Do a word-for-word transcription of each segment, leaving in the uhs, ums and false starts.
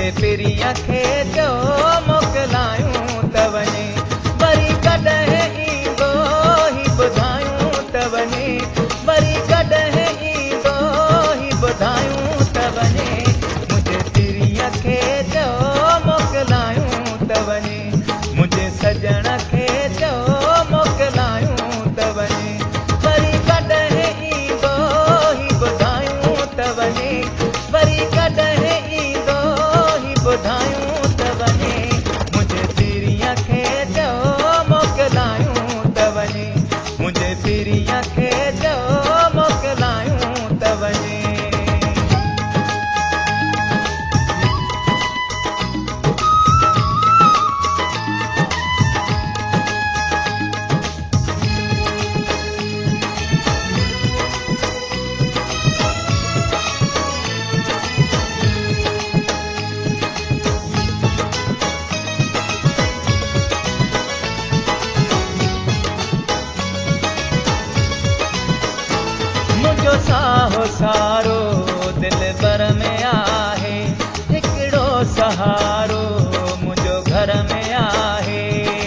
पिरीअ खे जो मोकिलायूं त वञे वरी कॾहिं ईंदो ही ॿुधायूं त वञे वरी कॾहिं ईंदो ही ॿुधायूं त वञे मुंहिंजे पिरीअ खे जो मोकिलायूं त वञे मुंहिंजे सजण खे जो मोकिलायूं त वञे वरी कॾहिं ईंदो ही ॿुधायूं त वञे वरी कॾहिं ईंदो ही ॿुधायूं त वञे मुंहिंजे पिरीअ खे जो मोकिलायूं त वञे मुंहिंजे पिरीअ खे जो मोकिलायूं त वञे मुंहिंजो साहो सारो दिल भर में आहे हिकिड़ो सहारो मुंहिंजो घर में आहे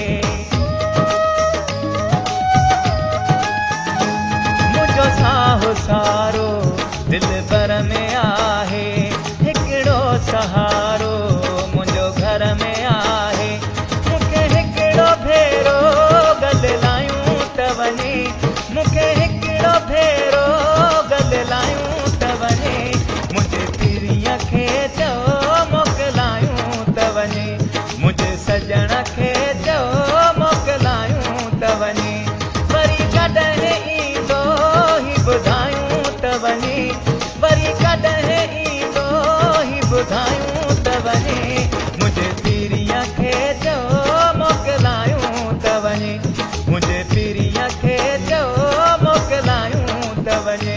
मुंहिंजो साहो सारो दिल भर में आहे हिकिड़ो सहारो मुंहिंजो घर में आहे मूंखे हिकिड़ो भेरो गॾिलायूं त वञे मूंखे हिकिड़ो भेरो गॾिलायूं त वञे मुंहिंजे पिरीअ खे जो मोकिलायूं त वञे मुंहिंजे सजण खे जो मोकिलायूं त वञे वरी कॾहिं ईंदो ही ॿुधायूं त वञे वरी कॾहिं ईंदो ही ॿुधायूं त वञे मुंहिंजे पिरीअ खे जो मोकिलायूं त वञे मुंहिंजे पिरीअ खे जो मोकिलायूं त वञे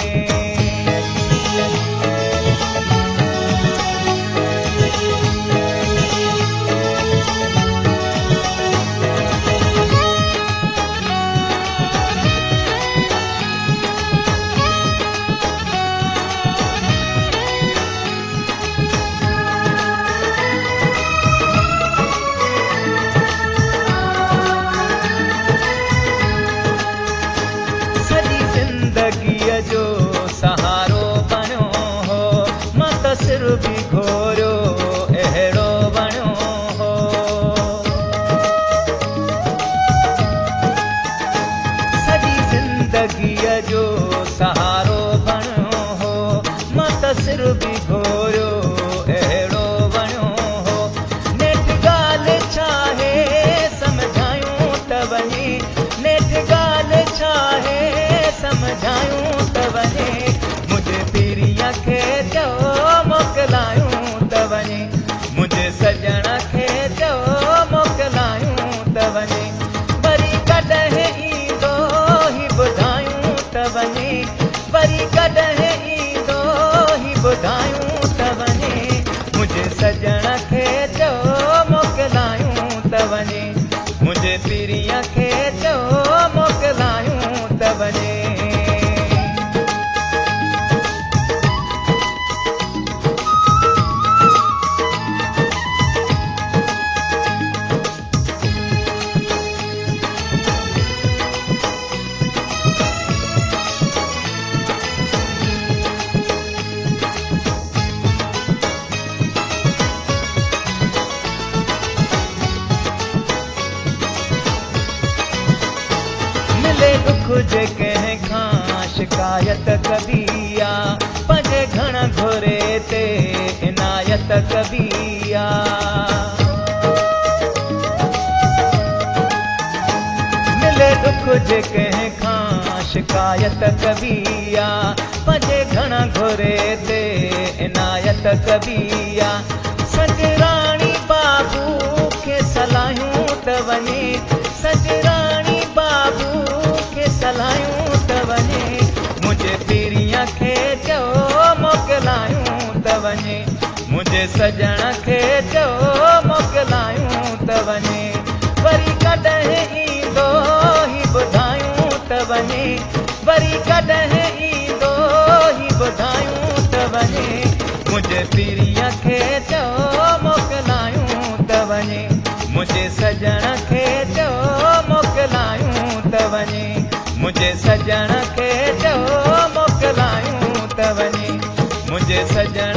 ज़िंदगीअ जो सहारो बणियो हो मां त सिर बि घोरियो अहिड़ो बणियो हो सॼी ज़िंदगीअ जो सहारो बणियो हो मां त सिर बि घोरियो अहिड़ो बणियो हो नेठि ॻाल्हि छा आहे सम्झायूं त वञे नेठि ॻाल्हि छा आहे समझायूं त वञे मुंहिंजे पिरीअ खे जो मोकिलायूं त वञे मुंहिंजे सजण खे जो मोकिलायूं त वञे वरी कॾहिं ईंदो ही ॿुधायूं त वञे वरी कॾहिं ईंदो ही ॿुधायूं त वञे मुंहिंजे सजण खे जो मोकिलायूं त वञे मुंहिंजे पिरीअ खे जो मोकिलायूं त वञे दुख जे कंहिं खां शिकायत कबी आहे पंहिंजे घण घुरे ते इनायत कबी आहे मिले दुख जे कंहिं खां शिकायत कबी आहे पंहिंजे घण घुरे ते इनायत कबी आहे सजराणी बाबू खे सलाहियूं त वञे सजराणी बाबू सलायूं त वञे मुंहिंजे पिरीअ खे जो मोकिलायूं त वञे मुंहिंजे सजण खे जो मोकिलायूं त वञे वरी कॾहिं ईंदो ही ॿुधायूं त वञे वरी कॾहिं ईंदो ही ॿुधायूं त वञे मुंहिंजे पिरीअ खे जो मोकिलायूं त वञे मुंहिंजे सजण खे चओ मोकिलायूं त वञे मुंहिंजे सजण खे चओ मोकिलायूं त वञे मुंहिंजे सजण